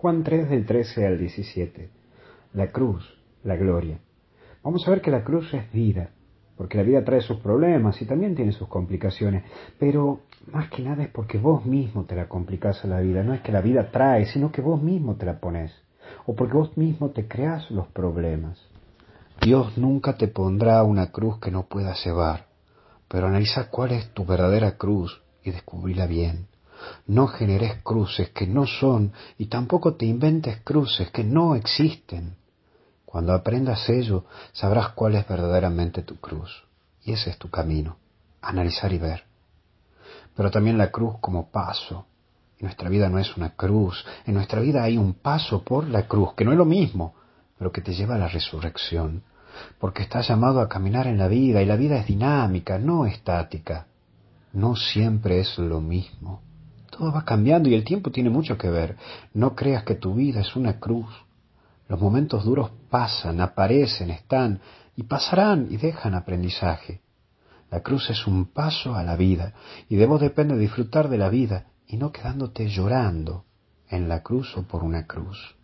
Juan 3 del 13 al 17. La cruz, la gloria. Vamos a ver que la cruz es vida, porque la vida trae sus problemas y también tiene sus complicaciones, pero más que nada es porque vos mismo te la complicás a la vida, no es que la vida trae, sino que vos mismo te la pones, o porque vos mismo te creás los problemas. Dios nunca te pondrá una cruz que no puedas llevar, pero analiza cuál es tu verdadera cruz y descubrila bien. No generes cruces que no son y tampoco te inventes cruces que no existen. Cuando aprendas ello, sabrás cuál es verdaderamente tu cruz. Y ese es tu camino, analizar y ver. Pero también la cruz como paso. Y nuestra vida no es una cruz, en nuestra vida hay un paso por la cruz, que no es lo mismo, pero que te lleva a la resurrección. Porque estás llamado a caminar en la vida, y la vida es dinámica, no estática. No siempre es lo mismo. Todo va cambiando y el tiempo tiene mucho que ver. No creas que tu vida es una cruz. Los momentos duros pasan, aparecen, están y pasarán y dejan aprendizaje. La cruz es un paso a la vida y de vos depende disfrutar de la vida y no quedándote llorando en la cruz o por una cruz.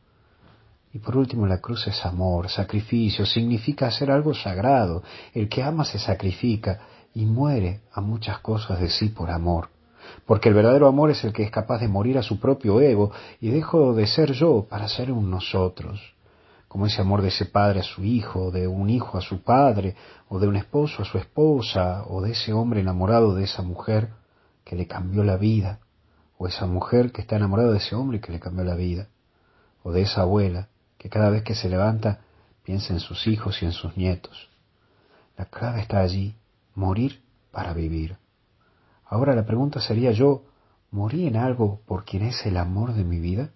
Y por último, la cruz es amor, sacrificio, significa hacer algo sagrado. El que ama se sacrifica y muere a muchas cosas de sí por amor. Porque el verdadero amor es el que es capaz de morir a su propio ego y dejo de ser yo para ser un nosotros. Como ese amor de ese padre a su hijo, de un hijo a su padre, o de un esposo a su esposa, o de ese hombre enamorado de esa mujer que le cambió la vida, o esa mujer que está enamorada de ese hombre que le cambió la vida, o de esa abuela que cada vez que se levanta piensa en sus hijos y en sus nietos. La clave está allí, morir para vivir. Ahora la pregunta sería yo, ¿morí en algo por quien es el amor de mi vida?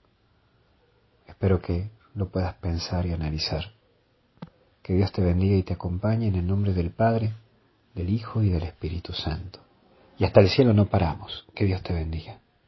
Espero que lo puedas pensar y analizar. Que Dios te bendiga y te acompañe en el nombre del Padre, del Hijo y del Espíritu Santo. Y hasta el cielo no paramos. Que Dios te bendiga.